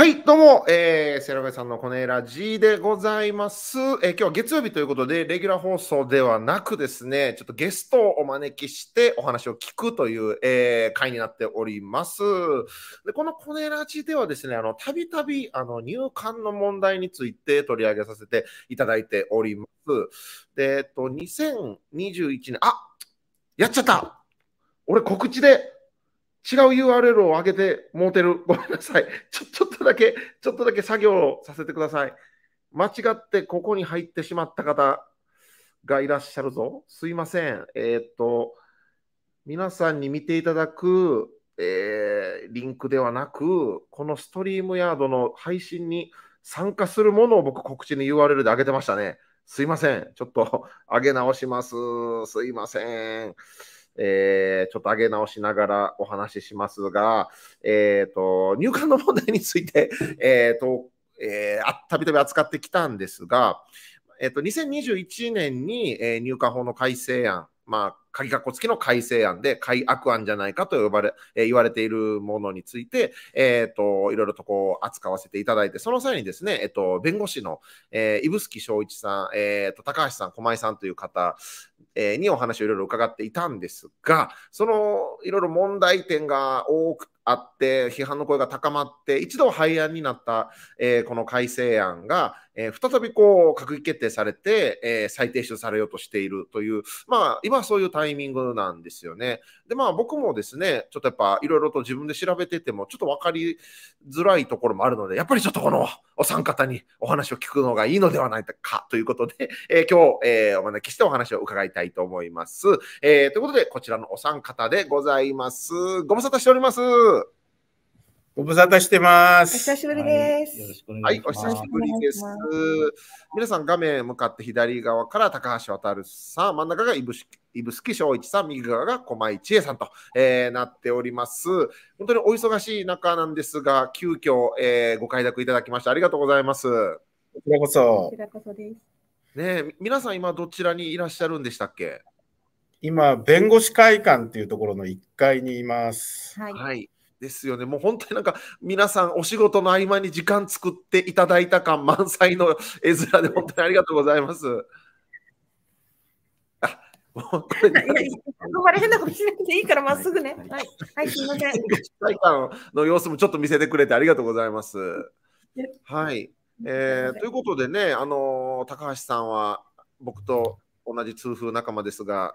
はい、どうも、セラベさんのコネラ G でございます。今日は月曜日ということで、レギュラー放送ではなくですね、ちょっとゲストをお招きしてお話を聞くという、回になっております。で、このコネラ G ではですね、たびたび入管の問題について取り上げさせていただいております。で、2021年、やっちゃった俺告知で違う URL を上げてもうてる。ごめんなさい。ちょっとだけ作業をさせてください。間違ってここに入ってしまった方がいらっしゃるぞ。すいません。皆さんに見ていただく、リンクではなく、このストリームヤードの配信に参加するものを僕告知に URL で上げてましたね。すいません。ちょっと上げ直します。すいません。ちょっと上げ直しながらお話ししますが、入管の問題について、たびたび扱ってきたんですが、2021年に、入管法の改正案、鍵括弧付きの改正案で改悪案じゃないかと言われているものについて、いろいろとこう扱わせていただいて、その際にですね、弁護士の、指宿正一さん、高橋さん、駒井さんという方、にお話をいろいろ伺っていたんですが、そのいろいろ問題点が多くあって、批判の声が高まって、一度廃案になった、この改正案が、再びこう閣議決定されて、再提出されようとしているという、今はそういうタイミングなんですよね。で、僕もですね、ちょっとやっぱいろいろと自分で調べてても、ちょっと分かりづらいところもあるので、やっぱりちょっとこのお三方にお話を聞くのがいいのではないかということで、今日、お招きしてお話を伺いたいと思います。ということで、こちらのお三方でございます。ご無沙汰しております。 ご無沙汰してます。 お久しぶりです。 よろしくお願いします。はい、お久しぶりです。皆さん、画面向かって左側から高橋渡さん、真ん中が指宿正一さん、右側が駒井千恵さんと、なっております。本当にお忙しい中なんですが、急遽、ご快諾いただきましてありがとうございます。 こちらこそ。 こちらこそです。 ね、皆さん今どちらにいらっしゃるんでしたっけ？ 今、弁護士会館っていうところの1階にいます。 はい。ですよね。もう本当になんか皆さんお仕事の合間に時間作っていただいた感満載の絵面で本当にありがとうございます。 もうこれあんまり変なことしなくていいからまっすぐね。はい、すみません。 会館の様子もちょっと見せてくれてありがとうございます。はい。ということでね、高橋さんは僕と同じ痛風仲間ですが、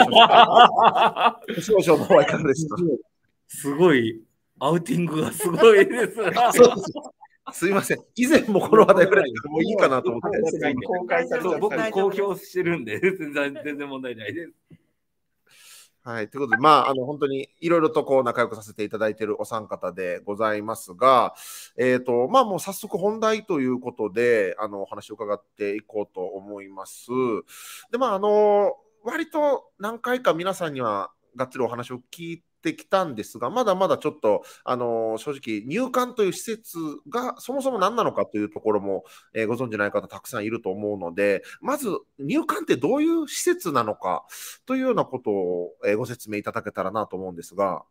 少々の方はいかがですか？ すごい、アウティングがすごいです。 すいません。以前もこの話題触れてもいいかなと思って。 僕、公表してるんで、全然問題ないです。 はい。ということで、本当にいろいろとこう仲良くさせていただいているお三方でございますが、もう早速本題ということで、お話を伺っていこうと思います。で、割と何回か皆さんにはがっつりお話を聞いてきたんですが、まだまだちょっと、正直、入管という施設がそもそも何なのかというところも、ご存じない方たくさんいると思うので、まず入管ってどういう施設なのかというようなことを、ご説明いただけたらなと思うんですが。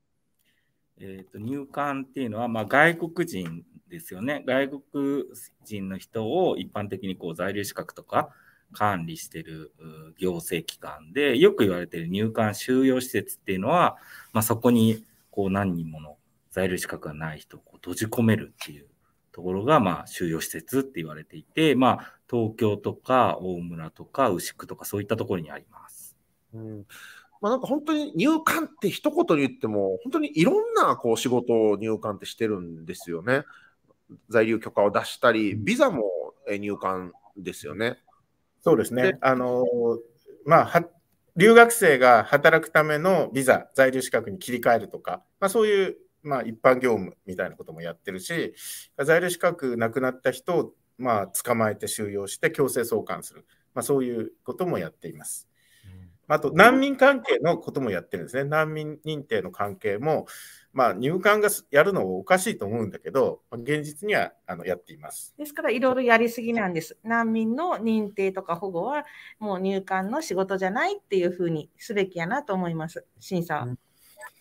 入管っていうのは、外国人ですよね。外国人の人を一般的にこう在留資格とか管理している行政機関で、よく言われている入管収容施設っていうのは、そこにこう何人もの在留資格がない人をこう閉じ込めるっていうところが収容施設って言われていて、東京とか大村とか牛久とかそういったところにあります。 なんか本当に入管って一言に言っても本当にいろんなこう仕事を入管ってしてるんですよね。在留許可を出したり、ビザも入管ですよね。 そうですね。留学生が働くためのビザ、在留資格に切り替えるとか、そういう一般業務みたいなこともやってるし、在留資格なくなった人を捕まえて収容して強制送還する、そういうこともやっています。あと難民関係のこともやってるんですね。難民認定の関係も、入管がやるのはおかしいと思うんだけど、現実にはやっています。 ですからいろいろやりすぎなんです。難民の認定とか保護はもう入管の仕事じゃないっていうふうにすべきやなと思います。審査は。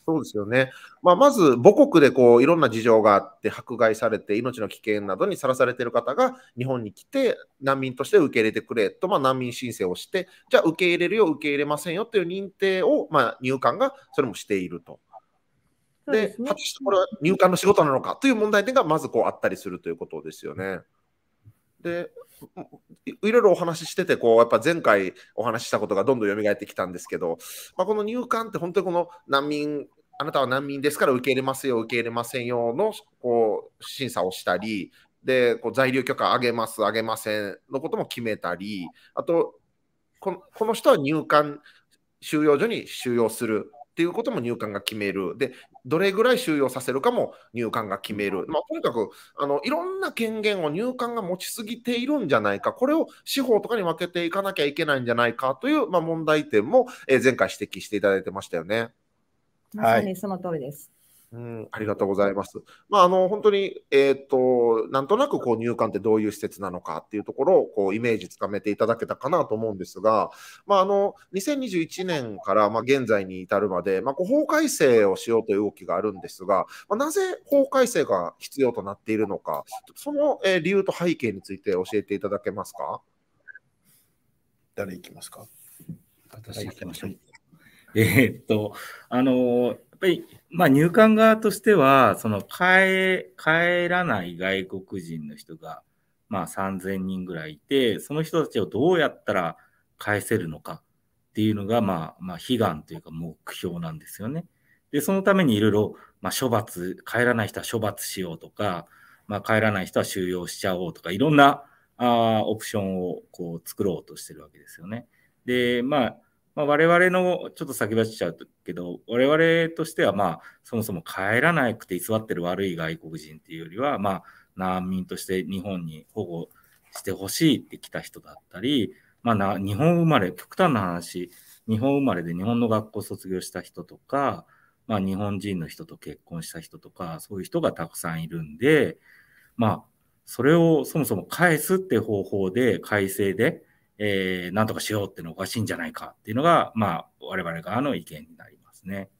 そうですよね。まず母国でこういろんな事情があって迫害されて命の危険などにさらされている方が日本に来て難民として受け入れてくれと、難民申請をして、じゃあ受け入れるよ、受け入れませんよという認定を、入管がそれもしていると。で、果たしてこれは入管の仕事なのかという問題点がまずこうあったりするということですよね。で、いろいろお話ししててやっぱ前回お話ししたことがどんどん蘇ってきたんですけど、この入管って本当にこのあなたは難民ですから受け入れますよ、受け入れませんよの審査をしたり、で在留許可あげます、あげませんのことも決めたり、あとこの人は入管収容所に収容するっていうことも入管が決める。で、どれぐらい収容させるかも入管が決める。とにかくいろんな権限を入管が持ちすぎているんじゃないか、これを司法とかに分けていかなきゃいけないんじゃないかという、問題点も、前回指摘していただいてましたよね。 まさにその通りです。 ありがとうございます。本当に、なんとなく入管ってどういう施設なのかっていうところをイメージつかめていただけたかなと思うんですが、2021年から現在に至るまで、法改正をしようという動きがあるんですが、なぜ法改正が必要となっているのか、その理由と背景について教えていただけますか？ 誰いきますか？ 私行きましょう。やっぱり、入管側としては、帰らない外国人の人が、3000人ぐらいいて、その人たちをどうやったら返せるのかっていうのが、悲願というか目標なんですよね。で、そのためにいろいろ、帰らない人は処罰しようとか、帰らない人は収容しちゃおうとか、いろんなオプションを作ろうとしてるわけですよね。で、我々のちょっと先走っちゃうけど、我々としてはそもそも帰らなくて居座ってる悪い外国人っていうよりは、難民として日本に保護してほしいって来た人だったり、日本生まれ、極端な話、日本生まれで日本の学校卒業した人とか、日本人の人と結婚した人とか、そういう人がたくさんいるんで、それをそもそも返すって方法で改正で、なんとかしようっていうのはおかしいんじゃないかっていうのが、我々側の意見になりますね。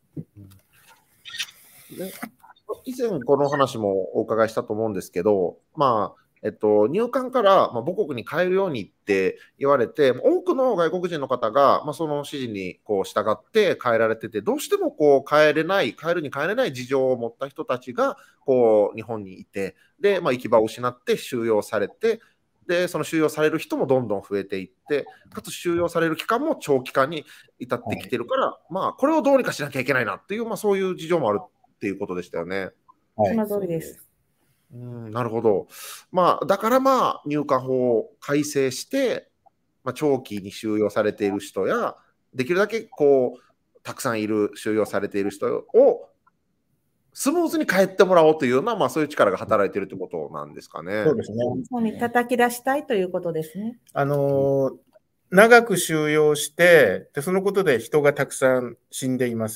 以前この話もお伺いしたと思うんですけど、入管から母国に帰るようにって言われて、多くの外国人の方がその指示に従って帰られてて、どうしても帰るに帰れない事情を持った人たちが日本にいて、で、行き場を失って収容されて、で、その収容される人もどんどん増えていって、かつ収容される期間も長期間に至ってきてるから、これをどうにかしなきゃいけないなっていう、そういう事情もあるっていうことでしたよね。 その通りです。 なるほど。だから入管法を改正して、長期に収容されている人や、できるだけたくさんいる収容されている人をスムーズに帰ってもらおうというような、そういう力が働いているということなんですかね。 そうですね。 そうに叩き出したいということですね。 長く収容して、でそのことで人がたくさん死んでいます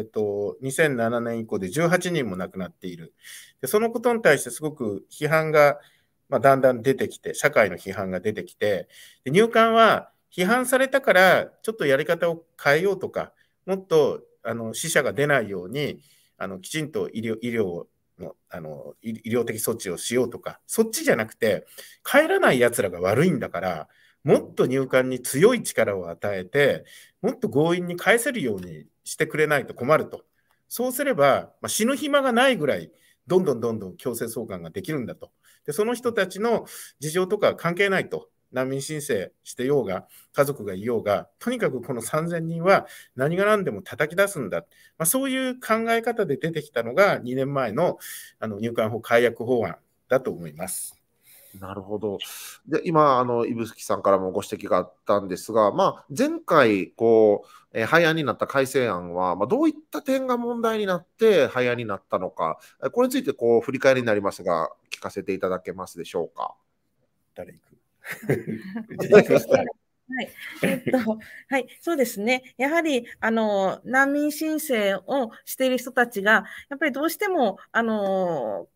。2007年以降で18人も亡くなっている。でそのことに対してすごく批判が、だんだん出てきて、社会の批判が出てきて、で入管は批判されたから、ちょっとやり方を変えようとか、もっと死者が出ないように、きちんと医療的措置をしようとか、そっちじゃなくて、帰らない奴らが悪いんだから、もっと入管に強い力を与えて、もっと強引に返せるようにしてくれないと困ると。そうすれば、死ぬ暇がないぐらい、どんどん強制送還ができるんだと。で、その人たちの事情とか関係ないと。難民申請してようが、家族がいようが、とにかくこの3000人は何が何でも叩き出すんだ。そういう考え方で出てきたのが2年前の入管法改悪法案だと思います。 なるほど。で、今、指宿さんからもご指摘があったんですが、前回、廃案になった改正案は、どういった点が問題になって廃案になったのか、これについて振り返りになりますが、聞かせていただけますでしょうか。 誰行くはい、そうですね。やはり、難民申請をしている人たちが、やっぱりどうしても、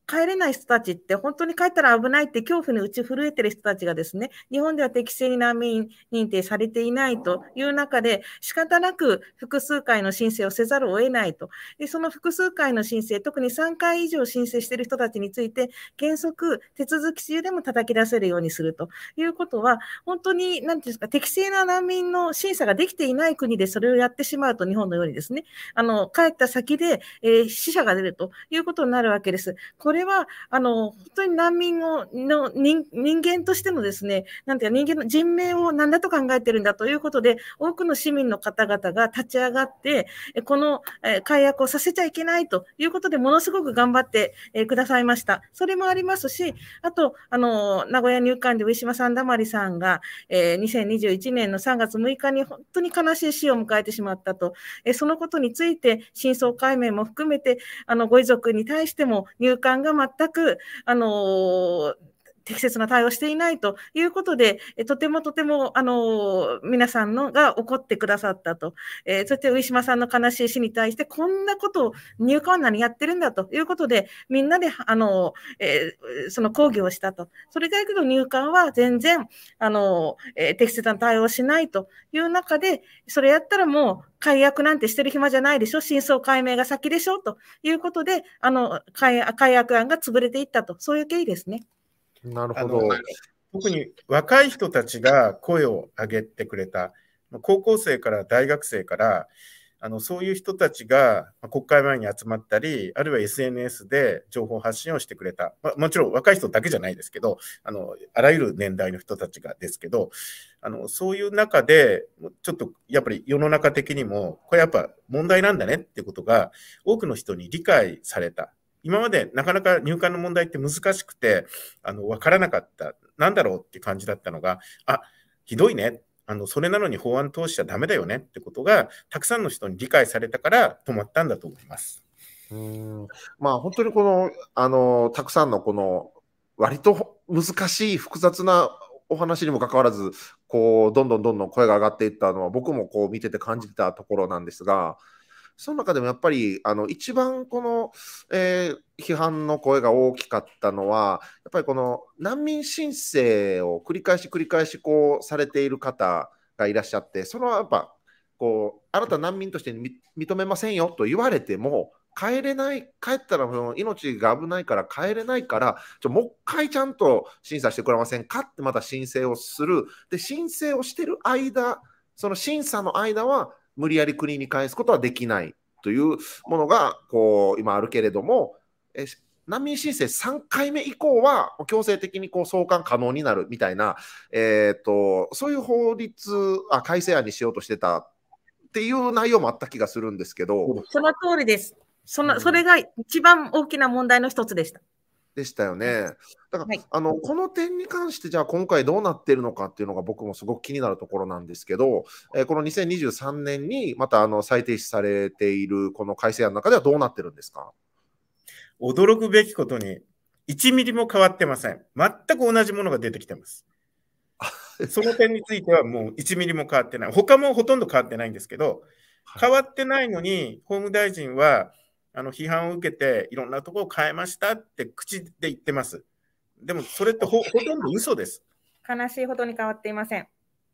帰れない人たちって、本当に帰ったら危ないって恐怖に打ち震えてる人たちがですね、日本では適正に難民認定されていないという中で、仕方なく複数回の申請をせざるを得ないと。で、その複数回の申請、特に3回以上申請している人たちについて、原則、手続き中でも叩き出せるようにするということは、本当に、なんていうんですか、適正な難民の審査ができていない国でそれをやってしまうと、日本のようにですね、帰った先で、死者が出るということになるわけです。これは、本当に難民の人間としてのですね、なんていうか、人間の人命を何だと考えてるんだということで、多くの市民の方々が立ち上がって、この解約をさせちゃいけないということで、ものすごく頑張ってくださいました。それもありますし、あと、名古屋入管で上島さんだまりさんが、2021年の3月6日に本当に悲しい死を迎えてしまったと、そのことについて真相解明も含めて、ご遺族に対しても入管が全く、適切な対応をしていないということで、とても皆さんのが怒ってくださったと。そして上島さんの悲しい死に対して、こんなことを入管は何やってるんだということで、みんなで、その抗議をしたと。それだけど入管は全然、適切な対応をしないという中で、それやったらもう、解約なんてしてる暇じゃないでしょ、真相解明が先でしょということで、解約案が潰れていったと、そういう経緯ですね。 なるほど。 特に若い人たちが声を上げてくれた、高校生から大学生から、そういう人たちが国会前に集まったり、あるいは SNS で情報発信をしてくれた。もちろん若い人だけじゃないですけど、あらゆる年代の人たちがですけど、そういう中で、ちょっとやっぱり世の中的にも、これやっぱ問題なんだねってことが多くの人に理解された。今までなかなか入管の問題って難しくて、わからなかった。なんだろうって感じだったのが、ひどいね。それなのに法案通しちゃダメだよねってことが、たくさんの人に理解されたから止まったんだと思います。 まあ本当にこの、たくさんのこの、割と難しい複雑なお話にもかかわらず、こう、どんどん声が上がっていったのは、僕もこう見てて感じたところなんですが、その中でもやっぱり一番この、批判の声が大きかったのは、やっぱりこの難民申請を繰り返しこうされている方がいらっしゃって、そのやっぱこう、あなた難民として認めませんよと言われても、帰ったら命が危ないから帰れないから、もう一回ちゃんと審査してくれませんかってまた申請をする。で、申請をしてる間、その審査の間は、無理やり国に返すことはできないというものがこう今あるけれども、難民申請3回目以降は強制的にこう送還可能になるみたいな、そういう法律改正案にしようとしてたっていう内容もあった気がするんですけど。 その通りです。それが一番大きな問題の一つでした。 でしたよね。だから、この点に関して、じゃあ今回どうなっているのかっていうのが僕もすごく気になるところなんですけど、この2023年にまた再提出されているこの改正案の中ではどうなってるんですか？ 驚くべきことに、1ミリも変わってません。全く同じものが出てきてます。その点についてはもう1ミリも変わってない。他もほとんど変わってないんですけど、変わってないのに、法務大臣は、批判を受けていろんなところを変えましたって口で言ってます。でもそれってほとんど嘘です。 悲しいほどに変わっていません。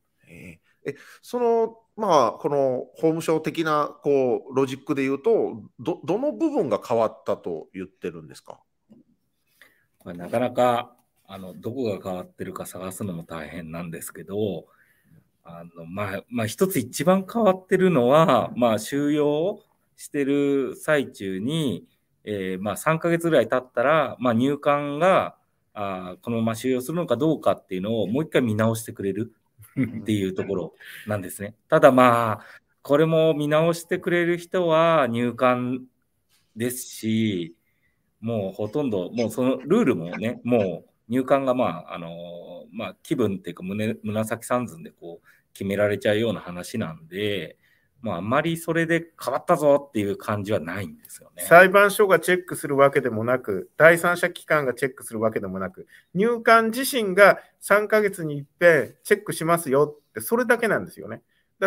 この法務省的なこうロジックで言うと、どの部分が変わったと言ってるんですか？ これなかなかどこが変わってるか探すのも大変なんですけど、一つ一番変わってるのは、収容してる最中に、3ヶ月ぐらい経ったら、入管がこのまま収容するのかどうかっていうのをもう一回見直してくれるっていうところなんですね。ただこれも見直してくれる人は入管ですし、もうほとんど、もうそのルールもね、もう入管が気分っていうか紫三寸でこう決められちゃうような話なんで、あんまりそれで変わったぞっていう感じはないんですよね。 裁判所がチェックするわけでもなく、第三者機関がチェックするわけでもなく、入管自身が3ヶ月に一遍チェックしますよって、それだけなんですよね。はい、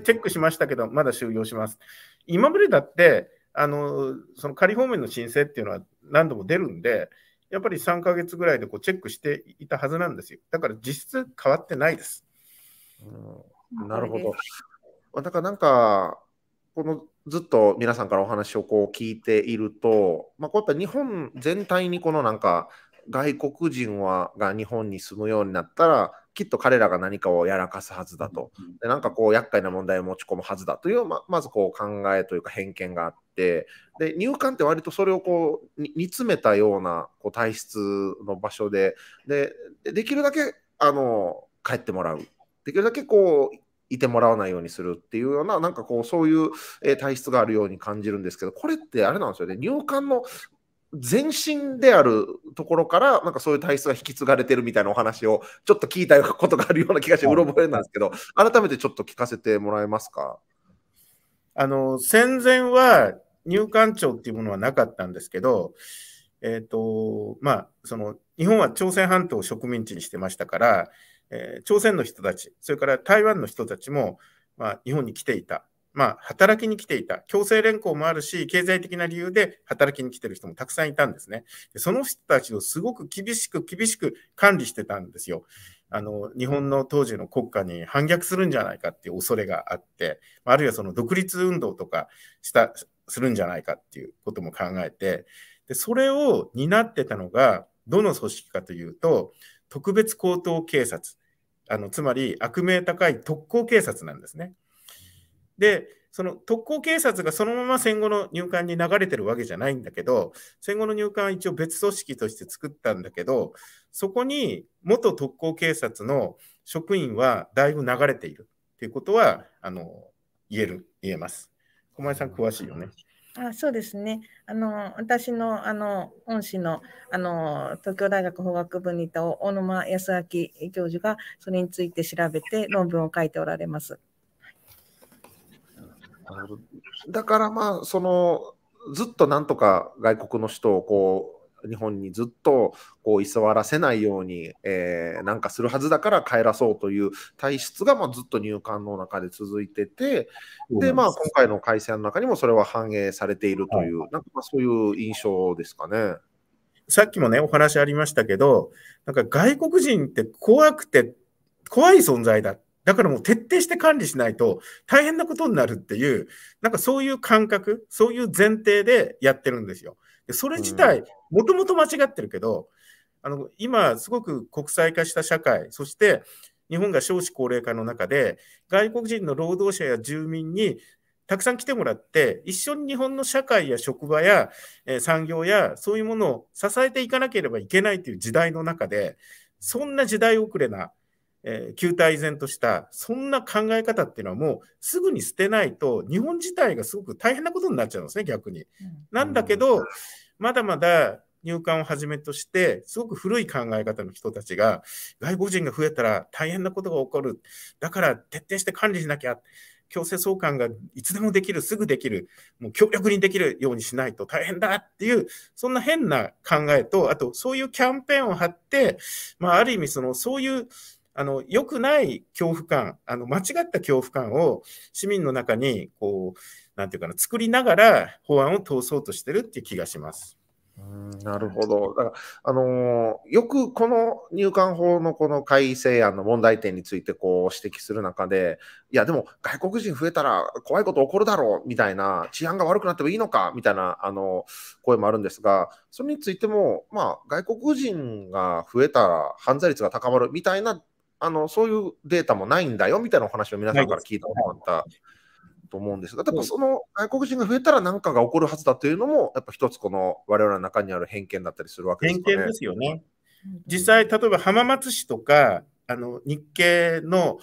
チェックしましたけど、まだ収容します。今までだって、その仮放免の申請っていうのは、 何度も出るんで、やっぱり3ヶ月ぐらいでこうチェックしていたはずなんですよ。だから実質変わってないです。 なるほど。だからなんか、このずっと皆さんからお話をこう聞いていると、こうやっぱ日本全体にこのなんか外国人が日本に住むようになったら、きっと彼らが何かをやらかすはずだと。でなんかこう厄介な問題を持ち込むはずだという、まずこう考えというか偏見があって、で入管って割とそれをこう煮詰めたようなこう体質の場所で、できるだけ帰ってもらう。できるだけこういてもらわないようにするっていうような、なんかこうそういう、体質があるように感じるんですけど、これってあれなんですよね、入管の前身であるところから、なんかそういう体質が引き継がれてるみたいなお話をちょっと聞いたことがあるような気がして、うろ覚えなんですけど、改めてちょっと聞かせてもらえますか。 戦前は入管庁っていうものはなかったんですけど、その日本は朝鮮半島を植民地にしてましたから、朝鮮の人たち、それから台湾の人たちも、日本に来ていた。働きに来ていた。強制連行もあるし、経済的な理由で働きに来てる人もたくさんいたんですね。でその人たちをすごく厳しく管理してたんですよ。日本の当時の国家に反逆するんじゃないかっていう恐れがあって、あるいはその独立運動とかするんじゃないかっていうことも考えて、でそれを担ってたのが、どの組織かというと、特別高等警察。つまり悪名高い特攻警察なんですね。で、その特攻警察がそのまま戦後の入管に流れてるわけじゃないんだけど、戦後の入管は一応別組織として作ったんだけど、そこに元特攻警察の職員はだいぶ流れているということは言えます。小前さん詳しいよね。 そうですね。私の恩師の東京大学法学部にいた大沼康明教授がそれについて調べて論文を書いておられます。 だからずっとなんとか外国の人をこう日本にずっとこう居座らせないように、なんかするはずだから帰らそうという体質がずっと入管の中で続いてて、で今回の改正の中にもそれは反映されているという、なんかそういう印象ですかね。 さっきもねお話ありましたけど、なんか外国人って怖い存在だ。だからもう徹底して管理しないと大変なことになるっていう、なんかそういう感覚、そういう前提でやってるんですよ。でそれ自体、もともと間違ってるけど、今すごく国際化した社会、そして日本が少子高齢化の中で、外国人の労働者や住民にたくさん来てもらって、一緒に日本の社会や職場や産業やそういうものを支えていかなければいけないという時代の中で、そんな時代遅れな、旧態依然としたそんな考え方っていうのはもうすぐに捨てないと日本自体がすごく大変なことになっちゃうんですね、逆に。なんだけど、まだまだ入管をはじめとしてすごく古い考え方の人たちが、外国人が増えたら大変なことが起こる、だから徹底して管理しなきゃ、強制送還がいつでもできる、すぐできる、もう強力にできるようにしないと大変だっていう、そんな変な考えと、あとそういうキャンペーンを張って、ある意味そういう良くない恐怖感、間違った恐怖感を市民の中になんていうかな、作りながら法案を通そうとしてるっていう気がします。 なるほど。だからよくこの入管法のこの改正案の問題点についてこう指摘する中で、いやでも外国人増えたら怖いこと起こるだろうみたいな、治安が悪くなってもいいのかみたいな声もあるんですが、それについても外国人が増えたら犯罪率が高まるみたいなそういうデータもないんだよみたいなお話を皆さんから聞いたことがあったと思うんですが、やっぱその外国人が増えたら何かが起こるはずだというのも、やっぱ一つこの我々の中にある偏見だったりするわけですかね。 偏見ですよね。実際、例えば浜松市とか、日系の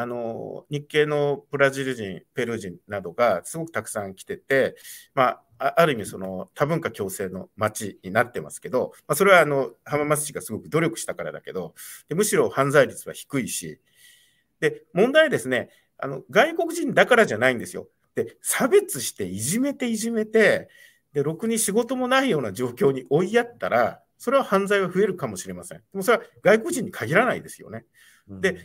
ブラジル人、ペルー人などがすごくたくさん来てて、ある意味多文化共生の街になってますけど、それは浜松市がすごく努力したからだけど、むしろ犯罪率は低いし、で問題はですね、外国人だからじゃないんですよ。で差別していじめてでろくに仕事もないような状況に追いやったら、それは犯罪は増えるかもしれません。でもそれは外国人に限らないですよね。で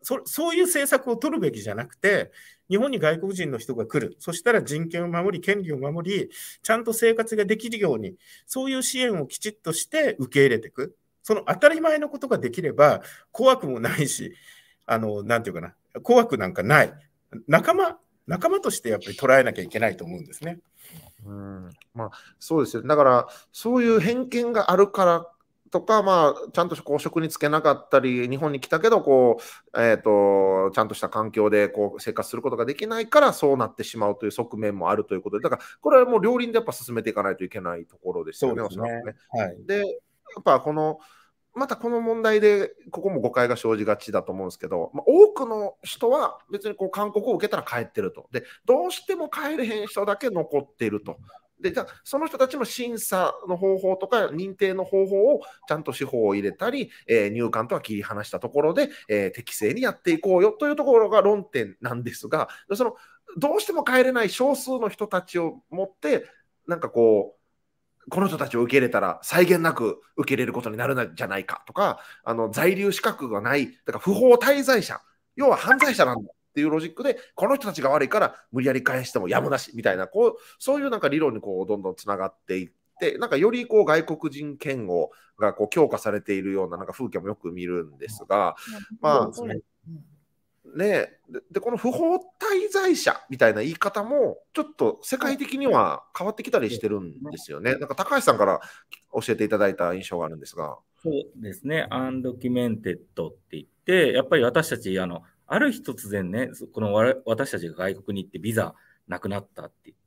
そういう政策を取るべきじゃなくて、日本に外国人の人が来る、そしたら人権を守り、権利を守り、ちゃんと生活ができるように、そういう支援をきちっとして受け入れていく。その当たり前のことができれば、怖くもないし、なんていうかな、怖くなんかない。仲間としてやっぱり捉えなきゃいけないと思うんですね。 まあ、そうですよ。だから、そういう偏見があるからとか、まあ、ちゃんと職に就けなかったり、日本に来たけど、ちゃんとした環境で生活することができないから、そうなってしまうという側面もあるということで、だから、これはもう両輪でやっぱ進めていかないといけないところですよね、おそらくね。 はい、 で、やっぱまたこの問題で、ここも誤解が生じがちだと思うんですけど、多くの人は別に勧告を受けたら帰ってると。で、どうしても帰れへん人だけ残っていると。で、じゃあ、その人たちの審査の方法とか認定の方法をちゃんと司法を入れたり、入管とは切り離したところで、適正にやっていこうよというところが論点なんですが、どうしても帰れない少数の人たちを持って、なんかこの人たちを受け入れたら際限なく受け入れることになるんじゃないかとか、在留資格がない、だから不法滞在者、要は犯罪者なんだっていうロジックで、この人たちが悪いから無理やり返してもやむなしみたいな、そういうなんか理論にどんどんつながっていって、なんかより外国人嫌悪が強化されているような、なんか風景もよく見るんですが、まあ、ね、でこの不法滞在者みたいな言い方もちょっと世界的には変わってきたりしてるんですよね。なんか高橋さんから教えていただいた印象があるんですが。 そうですね、アンドキュメンテッドって言って、やっぱり私たち、ある日突然ね、私たちが外国に行ってビザなくなったって言って、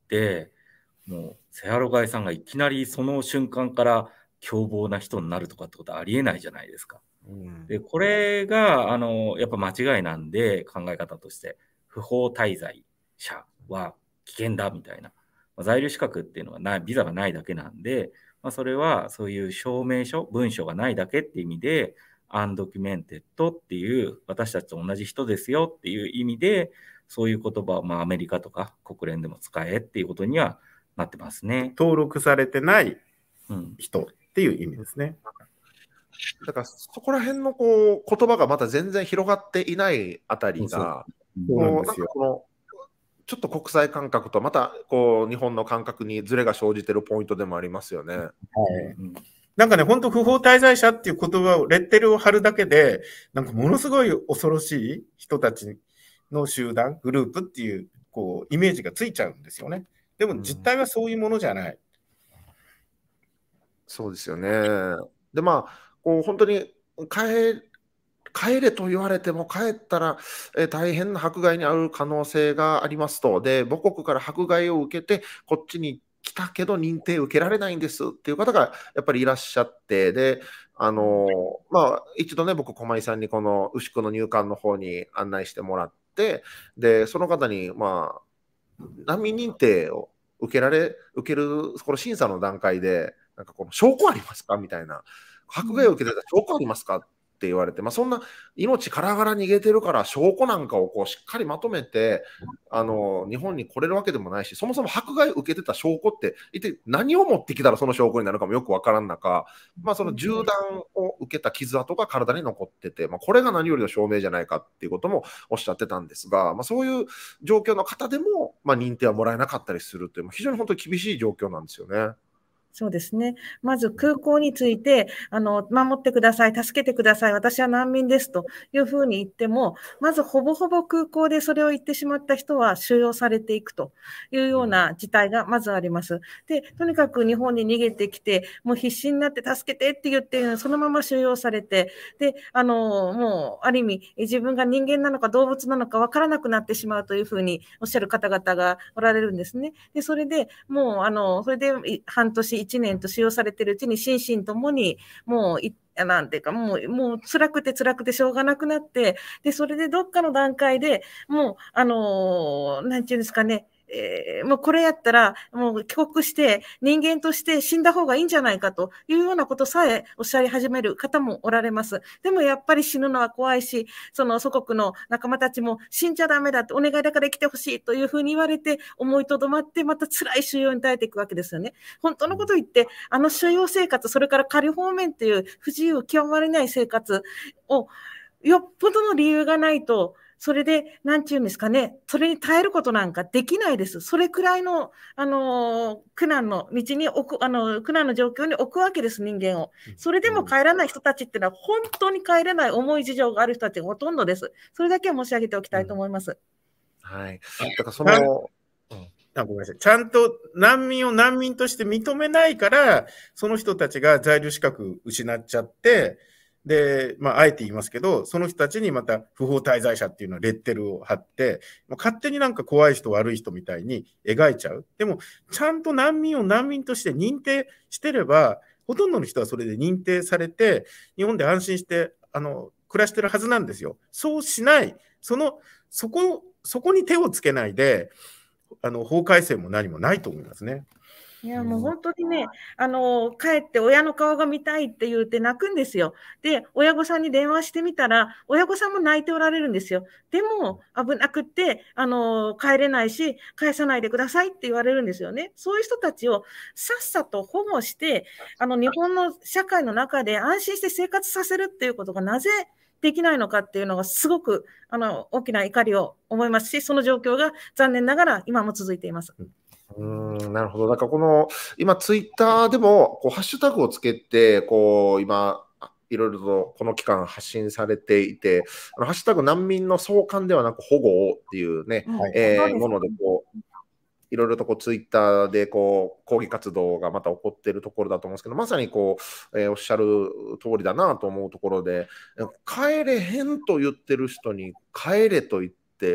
もうセアロガイさんがいきなりその瞬間から凶暴な人になるとかってことはありえないじゃないですか。で、これが、やっぱ間違いなんで、考え方として、不法滞在者は危険だみたいな。在留資格っていうのはない、ビザがないだけなんで、それはそういう証明書、文書がないだけっていう意味で、アンドキュメンテッドっていう、私たちと同じ人ですよっていう意味で、そういう言葉をアメリカとか国連でも使えっていうことにはなってますね。 登録されてない人っていう意味ですね。 だからそこら辺の言葉がまた全然広がっていないあたりが、ちょっと国際感覚とまた日本の感覚にズレが生じてるポイントでもありますよね。 なんかね、本当不法滞在者っていう言葉を、レッテルを貼るだけで、なんかものすごい恐ろしい人たちの集団、グループっていうイメージがついちゃうんですよね。でも実態はそういうものじゃない。 そうですよね。で、本当に帰れと言われても帰ったら、大変な迫害に遭う可能性がありますと。で、母国から迫害を受けてこっちに来たけど認定受けられないんですっていう方がやっぱりいらっしゃって、で、一度ね、僕、駒井さんにこの牛久の入管の方に案内してもらって、で、その方に、難民認定を受けるこの審査の段階で、なんか証拠ありますかみたいな、迫害を受けてた証拠ありますかって言われて、そんな命からがら逃げてるから証拠なんかをしっかりまとめて日本に来れるわけでもないし、そもそも迫害を受けてた証拠って一体何を持ってきたらその証拠になるかもよくわからん中、その銃弾を受けた傷跡が体に残ってて、これが何よりの証明じゃないかっていうこともおっしゃってたんですが、そういう状況の方でも、認定はもらえなかったりするという、非常に本当に厳しい状況なんですよね。 そうですね。まず空港について、守ってください、助けてください、私は難民ですというふうに言っても、まずほぼほぼ空港でそれを言ってしまった人は収容されていくというような事態がまずあります。で、とにかく日本に逃げてきて、もう必死になって助けてって言って、そのまま収容されて、で、もうある意味、自分が人間なのか動物なのか分からなくなってしまうというふうにおっしゃる方々がおられるんですね。で、それでもう、それで半年、1年と使用されているうちに心身ともにもうなんていうかもう辛くてしょうがなくなって、でそれでどっかの段階でもうなんていうんですかね、もうこれやったらもう帰国して人間として死んだ方がいいんじゃないかというようなことさえおっしゃり始める方もおられます。でもやっぱり死ぬのは怖いし、その祖国の仲間たちも死んじゃダメだって、お願いだから生きてほしいというふうに言われて思いとどまって、また辛い収容に耐えていくわけですよね。本当のこと言って収容生活、それから仮放免という不自由極まりない生活をよっぽどの理由がないと、それで、なんていうんですかね、それに耐えることなんかできないです。それくらいの、苦難の道に置く、苦難の状況に置くわけです、人間を。それでも帰らない人たちっていうのは、本当に帰れない重い事情がある人たちがほとんどです。それだけは申し上げておきたいと思います。 はい。だからその、 ごめんなさい。ちゃんと難民を難民として認めないから、その人たちが在留資格失っちゃって、で、あえて言いますけど、その人たちにまた不法滞在者っていうのをレッテルを貼って、勝手になんか怖い人悪い人みたいに描いちゃう。でも、ちゃんと難民を難民として認定してれば、ほとんどの人はそれで認定されて、日本で安心して、暮らしてるはずなんですよ。そうしない、そこに手をつけないで、法改正も何もないと思いますね。 いや、もう本当にね、帰って親の顔が見たいって言って泣くんですよ。で、親御さんに電話してみたら、親御さんも泣いておられるんですよ。でも、危なくって、帰れないし、返さないでくださいって言われるんですよね。そういう人たちをさっさと保護して、日本の社会の中で安心して生活させるっていうことがなぜできないのかっていうのがすごく、大きな怒りを思いますし、その状況が残念ながら今も続いています。 なるほど。だから今ツイッターでもハッシュタグをつけて、今、いろいろとこの期間発信されていて、ハッシュタグ難民の送還ではなく保護をっていうね、ものでいろいろとツイッターで抗議活動がまた起こっているところだと思うんですけど、まさにおっしゃる通りだなと思うところで、帰れへんと言ってる人に帰れと言って、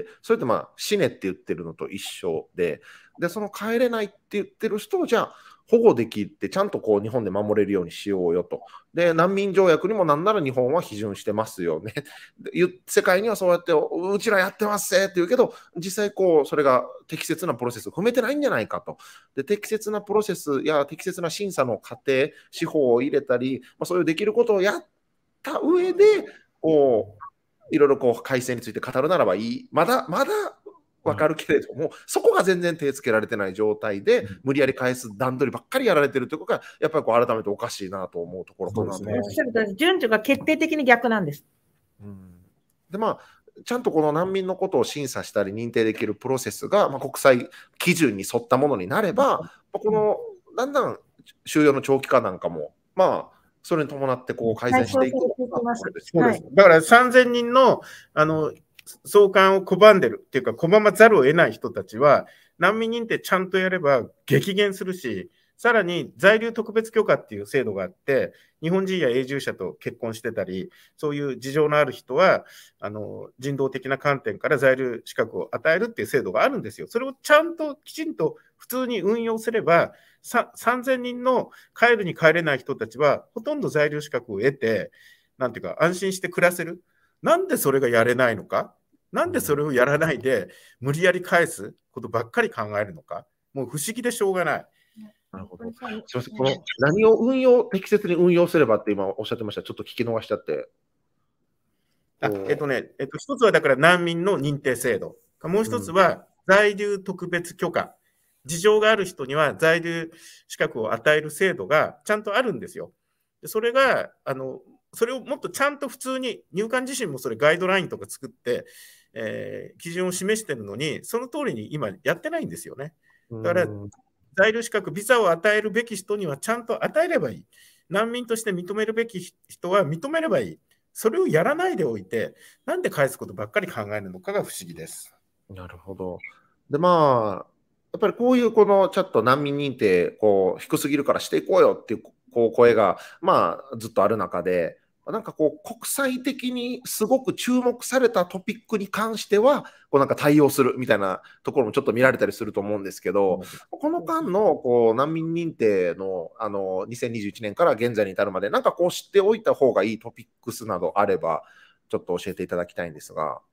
それって死ねって言ってるのと一緒で、その帰れないって言ってる人をじゃあ保護できてちゃんと日本で守れるようにしようよと。で、難民条約にもなんなら日本は批准してますよね。世界にはそうやってうちらやってますって言うけど、実際それが適切なプロセスを踏めてないんじゃないかと。で、適切なプロセスや適切な審査の過程、司法を入れたり、そういうできることをやった上で、いろいろ改正について語るならばいい。まだわかるけれども、そこが全然手つけられてない状態で、無理やり返す段取りばっかりやられてるということが、やっぱり改めておかしいなと思うところかなと思います。 おっしゃる通り、順序が決定的に逆なんです。 で、ちゃんとこの難民のことを審査したり認定できるプロセスが、国際基準に沿ったものになれば、だんだん収容の長期化なんかも、それに伴って改善していく。 だから3000人の送還を拒んでるっていうか拒まざるを得ない人たちは難民認定ちゃんとやれば激減するし、さらに在留特別許可っていう制度があって、日本人や永住者と結婚してたり、そういう事情のある人は人道的な観点から在留資格を与えるっていう制度があるんですよ。それをちゃんときちんと普通に運用すれば、3000人の帰るに帰れない人たちはほとんど在留資格を得て、なんていうか安心して暮らせる。なんでそれがやれないのか、なんでそれをやらないで無理やり返すことばっかり考えるのか、もう不思議でしょうがない。 なるほど。すみません、何を適切に運用すればって今おっしゃってました。ちょっと聞き逃しちゃって。 一つはだから難民の認定制度。もう一つは在留特別許可。事情がある人には在留資格を与える制度がちゃんとあるんですよ。それが、それをもっとちゃんと普通に、入管自身もそれガイドラインとか作って、基準を示してるのに、その通りに今やってないんですよね。だから、在留資格、ビザを与えるべき人にはちゃんと与えればいい。難民として認めるべき人は認めればいい。それをやらないでおいて、なんで返すことばっかり考えるのかが不思議です。 なるほど。で、やっぱりこういうちょっと難民認定、低すぎるからしていこうよっていう声が、ずっとある中で、なんか国際的にすごく注目されたトピックに関しては、なんか対応するみたいなところもちょっと見られたりすると思うんですけど、この間の難民認定の2021年から現在に至るまで、なんか知っておいた方がいいトピックスなどあれば、ちょっと教えていただきたいんですが。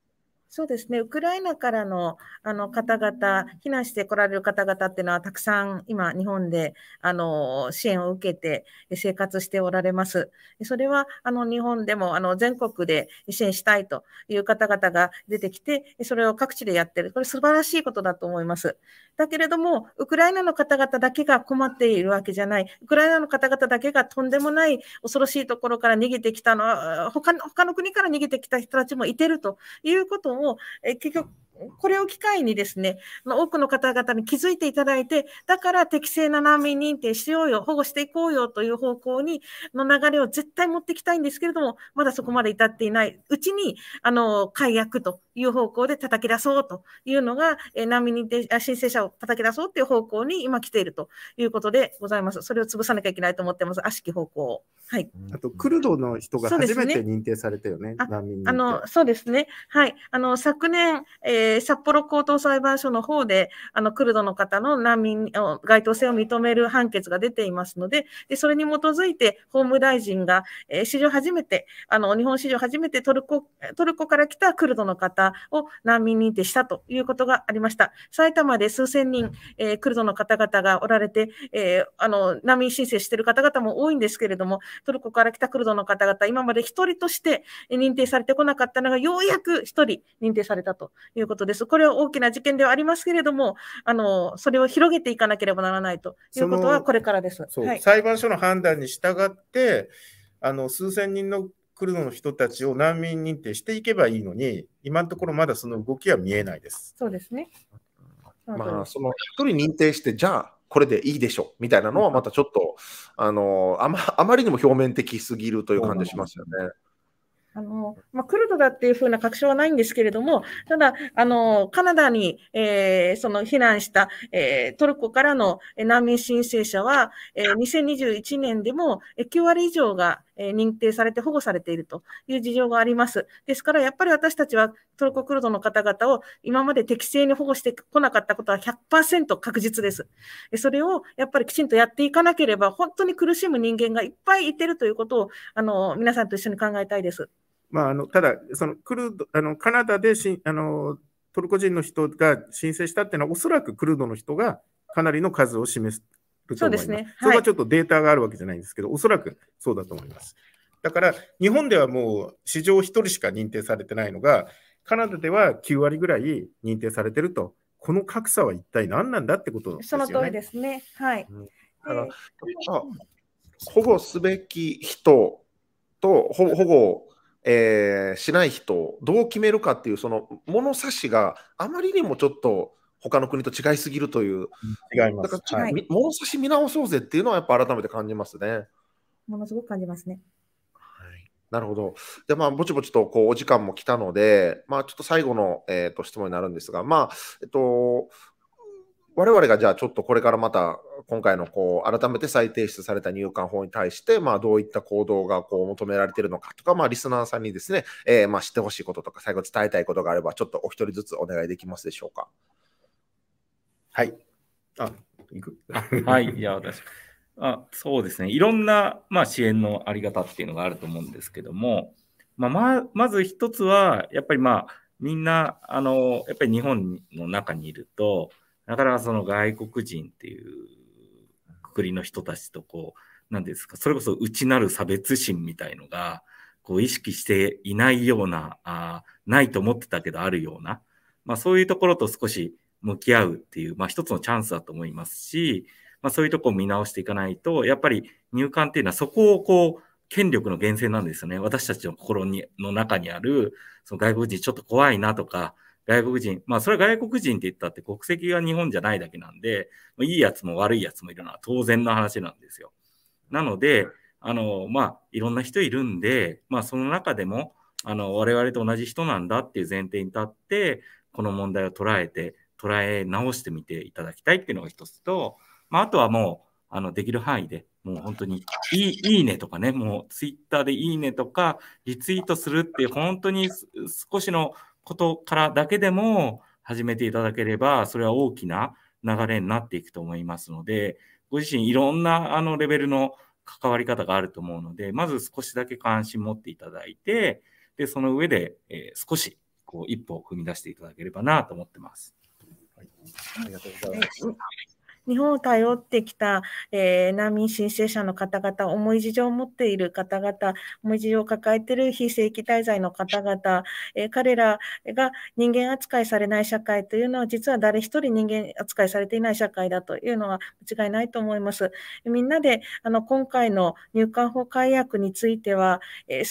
そうですね、ウクライナからの、方々、避難して来られる方々っていうのは、たくさん今、日本で支援を受けて生活しておられます。それは日本でも全国で支援したいという方々が出てきて、それを各地でやってる、これ、素晴らしいことだと思います。だけれども、ウクライナの方々だけが困っているわけじゃない、ウクライナの方々だけがとんでもない恐ろしいところから逃げてきたのは、他の国から逃げてきた人たちもいてるということを結局、これを機会にですね、多くの方々に気づいていただいて、だから適正な難民認定しようよ、保護していこうよという方向にの流れを絶対持っていきたいんですけれども、まだそこまで至っていないうちに、解約という方向で叩き出そうというのが、難民認定申請者を叩き出そうという方向に今来ているということでございます。それを潰さなきゃいけないと思ってます。悪しき方向を。はい。 あと、クルドの人が初めて認定されたよね、難民認定。 そうですね。はい。昨年、札幌高等裁判所の方で、クルドの方の難民該当性を認める判決が出ていますので、それに基づいて法務大臣が、史上初めて、日本史上初めてトルコから来たクルドの方を難民認定したということがありました。埼玉で数千人、クルドの方々がおられて、難民申請している方々も多いんですけれども、トルコから来たクルドの方々、今まで一人として認定されてこなかったのが、ようやく一人認定されたということです。これは大きな事件ではありますけれども、それを広げていかなければならないということはこれからです。 はい、裁判所の判断に従って、数千人のクルドの人たちを難民認定していけばいいのに、今のところまだその動きは見えないです。 そうですね。 まあ、その一人認定して、じゃあ、これでいいでしょみたいなのは、またちょっと、あまりにも表面的すぎるという感じしますよね。 クルドだっていうふうな確証はないんですけれども、ただ、カナダに、その避難した、トルコからの難民申請者は、2021年でも9割以上が認定されて保護されているという事情があります。ですから、やっぱり私たちはトルコクルドの方々を今まで適正に保護してこなかったことは 100% 確実です。それをやっぱりきちんとやっていかなければ、本当に苦しむ人間がいっぱいいてるということを、皆さんと一緒に考えたいです。 まあ、ただ、そのカナダでトルコ人の人が申請したっていうのは、おそらくクルドの人がかなりの数を示すと思います。そうですね。それはちょっとデータがあるわけじゃないんですけど、おそらくそうだと思います。だから、日本ではもう史上1人しか認定されてないのが、カナダでは9割ぐらい認定されてると、この格差は一体何なんだってことですよね。 その通りですね。はい。 だから保護すべき人と保護しない人をどう決めるかっていうその物差しがあまりにもちょっと他の国と違いすぎるという、 違います。 だから物差し見直そうぜっていうのはやっぱ改めて感じますね。 ものすごく感じますね。 はい、なるほど。でぼちぼちとこうお時間も来たので、ちょっと最後の、質問になるんですが、我々がじゃあちょっとこれからまた今回の改めて再提出された入管法に対して、どういった行動が求められているのかとか、リスナーさんにですね、知ってほしいこととか、最後伝えたいことがあれば、ちょっとお一人ずつお願いできますでしょうか。 はい。 はい、じゃあ私。そうですね。いろんな、支援のあり方っていうのがあると思うんですけども、まず一つは、やっぱりみんな、やっぱり日本の中にいると、なかなかその外国人っていうくくりの人たちと何ですか、それこそ内なる差別心みたいのが、意識していないような、ないと思ってたけどあるような、そういうところと少し向き合うっていう、一つのチャンスだと思いますし、そういうところを見直していかないと、やっぱり入管っていうのはそこを権力の源泉なんですよね。私たちの心の中にある、その外国人ちょっと怖いなとか、外国人、それは外国人って言ったって国籍が日本じゃないだけなんで、いいやつも悪いやつもいるのは当然の話なんですよ。なので、いろんな人いるんで、その中でも、我々と同じ人なんだっていう前提に立って、この問題を捉え直してみていただきたいっていうのが一つと、あとはもう、できる範囲で、もう本当にいいねとかね、もうツイッターでいいねとか、リツイートするっていう本当に少しのことからだけでも始めていただければ、それは大きな流れになっていくと思いますので、ご自身いろんなレベルの関わり方があると思うので、まず少しだけ関心持っていただいて、で、その上で、少しこう一歩踏み出していただければなと思ってます。 ありがとうございます。 日本を頼ってきた、難民申請者の方々、重い事情を持っている方々、重い事情を抱えている非正規滞在の方々、彼らが人間扱いされない社会というのは、実は誰一人人間扱いされていない社会だというのは間違いないと思います。みんなで今回の入管法改悪については、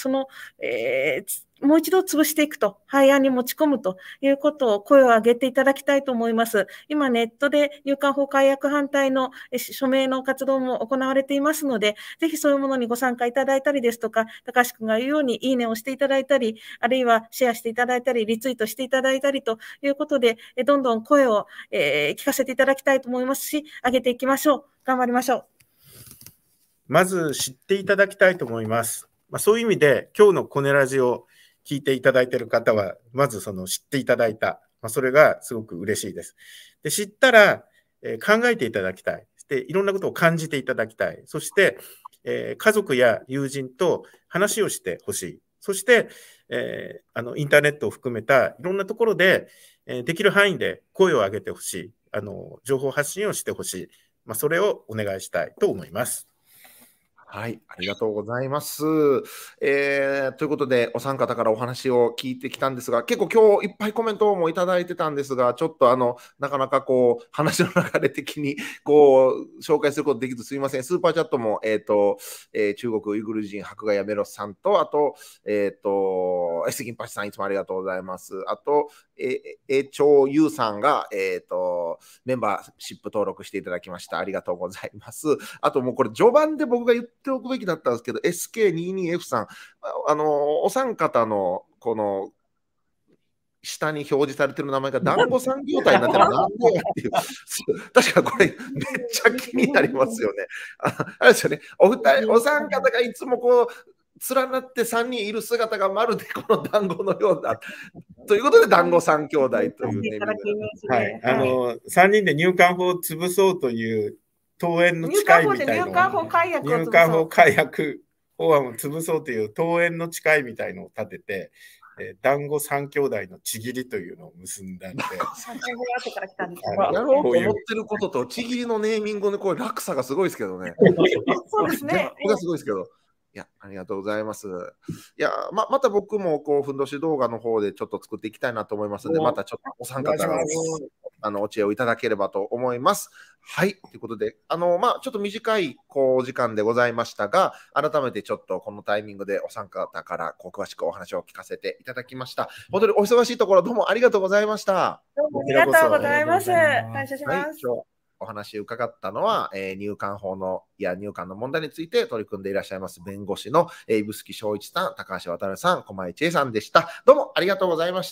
もう一度潰していくと、廃案に持ち込むということを声を上げていただきたいと思います。今、ネットで入管法改悪反対の署名の活動も行われていますので、ぜひそういうものにご参加いただいたりですとか、高橋君が言うようにいいねをしていただいたり、あるいはシェアしていただいたり、リツイートしていただいたりということで、どんどん声を聞かせていただきたいと思いますし、上げていきましょう。頑張りましょう。まず知っていただきたいと思います。そういう意味で、今日のコネラジを聞いていただいている方は、まず知っていただいた。それがすごく嬉しいです。で、知ったら、考えていただきたい。で、いろんなことを感じていただきたい。そして、家族や友人と話をしてほしい。そして、インターネットを含めたいろんなところで、できる範囲で声を上げてほしい。情報発信をしてほしい。それをお願いしたいと思います。 はい、ありがとうございます。ということで、お三方からお話を聞いてきたんですが、結構今日いっぱいコメントもいただいてたんですが、ちょっとなかなかこう、話の流れ的にこう、紹介することできずすいません。スーパーチャットも、中国ウイグル人白ガヤメロスさんと、あと、エスギンパチさんいつもありがとうございます。あと、チョウユウさんが、メンバーシップ登録していただきました。ありがとうございます。あともうこれ序盤で僕が言っておくべきだったんですけど、SK22F さん、お三方のこの下に表示されてる名前が団子三業態になってるのなんでやっていう。確かこれめっちゃ気になりますよね。あれですよね。お三方がいつもこう、連なって3人いる姿がまるでこの団子のようだということで団子三兄弟というネーミングはい、3人で入管法を潰そうという登園の誓いみたいな入管法改悪法案を潰そうという登園の誓いみたいのを立てて、団子三兄弟のちぎりというのを結んだんでやろうと思ってることとちぎりのネーミングのこれ落差がすごいですけどね。 そうですね。 これがすごいですけど。いや、ありがとうございます。いや、また僕もこう、ふんどし動画の方でちょっと作っていきたいなと思いますので、またちょっとお三方のお知恵をいただければと思います。はい、ということで、ちょっと短いお時間でございましたが、改めてちょっとこのタイミングでお三方から詳しくお話を聞かせていただきました。本当にお忙しいところどうもありがとうございました。 どうもありがとうございます。感謝します。 お話を伺ったのは、入管法の入管の問題について取り組んでいらっしゃいます弁護士の指宿翔一さん、高橋渡さん、駒井千恵さんでした。どうもありがとうございました。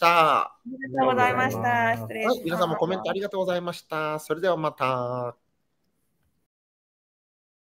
ありがとうございました。失礼します。 皆さんもコメントありがとうございました。それではまた。